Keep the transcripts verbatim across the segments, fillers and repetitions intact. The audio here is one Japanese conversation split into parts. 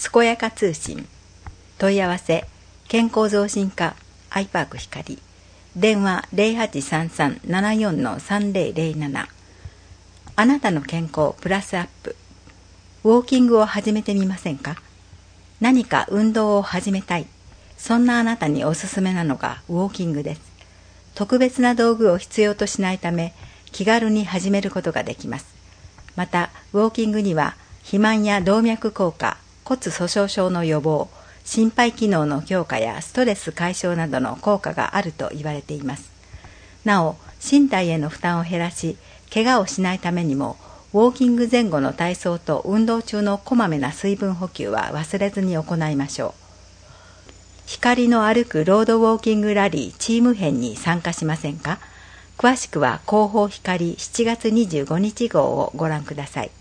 健やか通信。問い合わせ健康増進課アイパーク光。電話 ゼロはちさんさん ななよん さんぜろぜろなな。あなたの健康プラスアップ。ウォーキングを始めてみませんか？何か運動を始めたい。そんなあなたにおすすめなのがウォーキングです。特別な道具を必要としないため、気軽に始めることができます。また、ウォーキングには肥満や動脈硬化、骨粗鬆症の予防、心肺機能の強化やストレス解消などの効果があると言われています。なお、身体への負担を減らし、怪我をしないためにも、ウォーキング前後の体操と運動中のこまめな水分補給は忘れずに行いましょう。光の歩くロードウォーキングラリーチーム編に参加しませんか？詳しくは広報光しちがつにじゅうごにち号をご覧ください。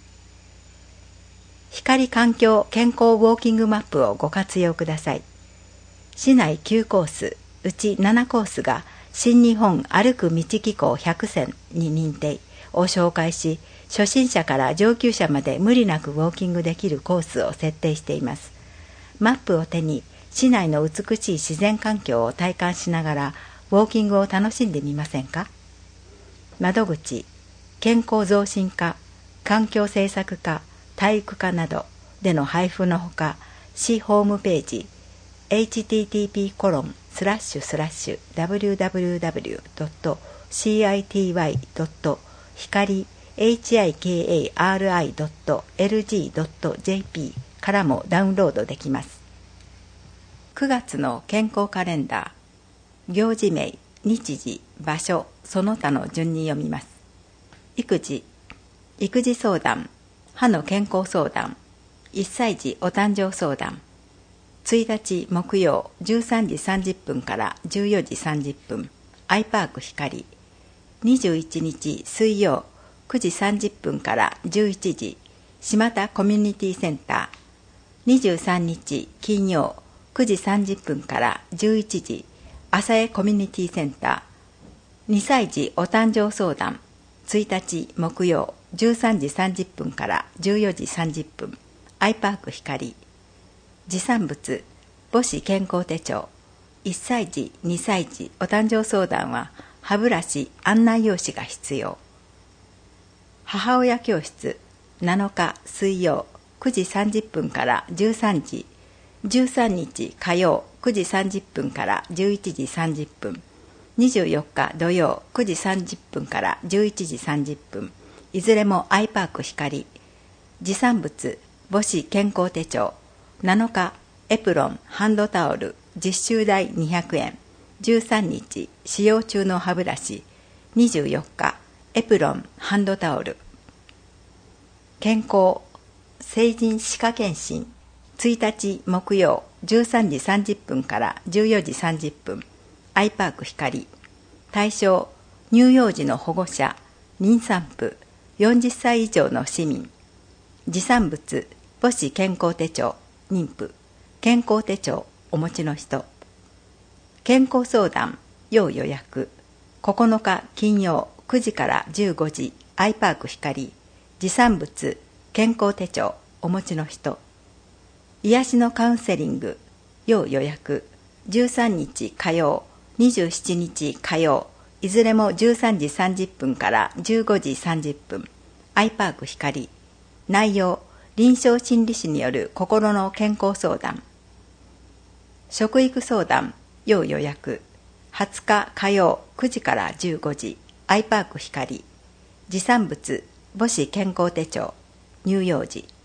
光環境健康ウォーキングマップをご活用ください。市内きゅうコース、うちななコースが新日本歩く道機構ひゃく選に認定を紹介し、初心者から上級者まで無理なくウォーキングできるコースを設定しています。マップを手に市内の美しい自然環境を体感しながらウォーキングを楽しんでみませんか？窓口、健康増進課、環境政策課、体育課などでの配布のほか、市ホームページ エイチティーティーピーコロンスラッシュスラッシュダブリューダブリューダブリュードットシーアイティーワイドット光 エイチアイケーエーアールアイドットエルジードットジェーピー からもダウンロードできます。くがつの健康カレンダー。行事名、日時、場所、その他の順に読みます。育児、育児相談、歯の健康相談、いっさい児お誕生相談。ついたち木曜じゅうさんじさんじゅっぷんからじゅうよじさんじゅっぷん、アイパーク光。にじゅういちにち水曜くじさんじゅっぷんからじゅういちじ、島田コミュニティセンター。にじゅうさんにち金曜くじさんじゅっぷんからじゅういちじ、浅江コミュニティセンター。にさい児お誕生相談。ついたち木曜じゅうさんじさんじゅっぷんからじゅうよじさんじゅっぷん、アイパーク光。持参物、母子健康手帳。いっさい児、にさい児お誕生相談は歯ブラシ、案内用紙が必要。母親教室、なのか水曜くじさんじゅっぷんからじゅうさんじ、じゅうさんにち火曜くじさんじゅっぷんからじゅういちじさんじゅっぷん、にじゅうよっか土曜くじさんじゅっぷんからじゅういちじさんじゅっぷん、いずれもアイパーク光。持参物、母子健康手帳。なのかエプロン、ハンドタオル、実習代にひゃくえん。じゅうさんにち使用中の歯ブラシ。にじゅうよっかエプロン、ハンドタオル。健康、成人歯科検診。ついたち木曜じゅうさんじさんじゅっぷんからじゅうよじさんじゅっぷん、アイパーク光。対象、乳幼児の保護者、妊産婦、よんじゅっさい以上の市民。持参物、母子健康手帳、妊婦、健康手帳お持ちの人。健康相談、要予約。ここのか金曜くじからじゅうごじ、アイパーク光。持参物、健康手帳お持ちの人。癒しのカウンセリング、要予約。じゅうさんにち火曜、にじゅうしちにち火曜、いずれもじゅうさんじさんじゅっぷんからじゅうごじさんじゅっぷん、アイパーク光。内容、臨床心理士による心の健康相談。食育相談、要予約。はつか火曜くじからじゅうごじ、アイパーク光。持参物、母子健康手帳、乳幼児。